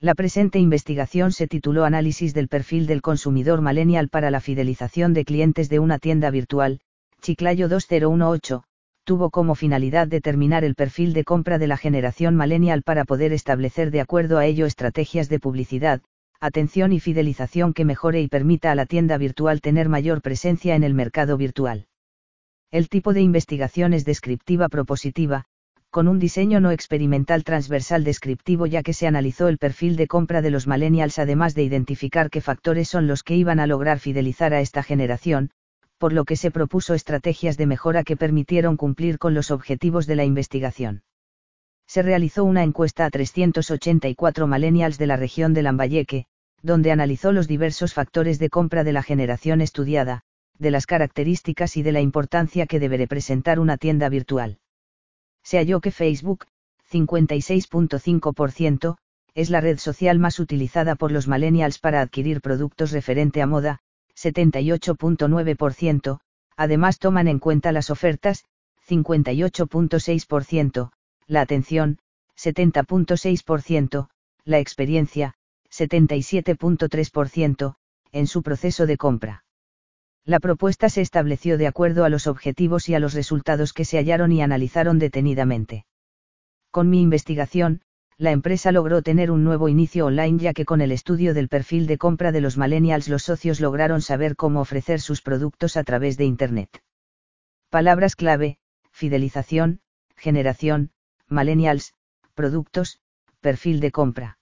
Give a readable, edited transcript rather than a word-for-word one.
La presente investigación se tituló Análisis del perfil del consumidor millennial para la fidelización de clientes de una tienda virtual, Chiclayo 2018, tuvo como finalidad determinar el perfil de compra de la generación millennial para poder establecer de acuerdo a ello estrategias de publicidad, atención y fidelización que mejore y permita a la tienda virtual tener mayor presencia en el mercado virtual. El tipo de investigación es descriptiva propositiva, con un diseño no experimental transversal descriptivo, ya que se analizó el perfil de compra de los millennials además de identificar qué factores son los que iban a lograr fidelizar a esta generación, por lo que se propuso estrategias de mejora que permitieron cumplir con los objetivos de la investigación. Se realizó una encuesta a 384 millennials de la región de Lambayeque, donde analizó los diversos factores de compra de la generación estudiada, de las características y de la importancia que debe representar una tienda virtual. Se halló que Facebook, 56.5%, es la red social más utilizada por los millennials para adquirir productos referente a moda, 78.9%, además toman en cuenta las ofertas, 58.6%, la atención, 70.6%, la experiencia, 77.3%, en su proceso de compra. La propuesta se estableció de acuerdo a los objetivos y a los resultados que se hallaron y analizaron detenidamente. Con mi investigación, la empresa logró tener un nuevo inicio online, ya que con el estudio del perfil de compra de los millennials los socios lograron saber cómo ofrecer sus productos a través de Internet. Palabras clave: fidelización, generación, millennials, productos, perfil de compra.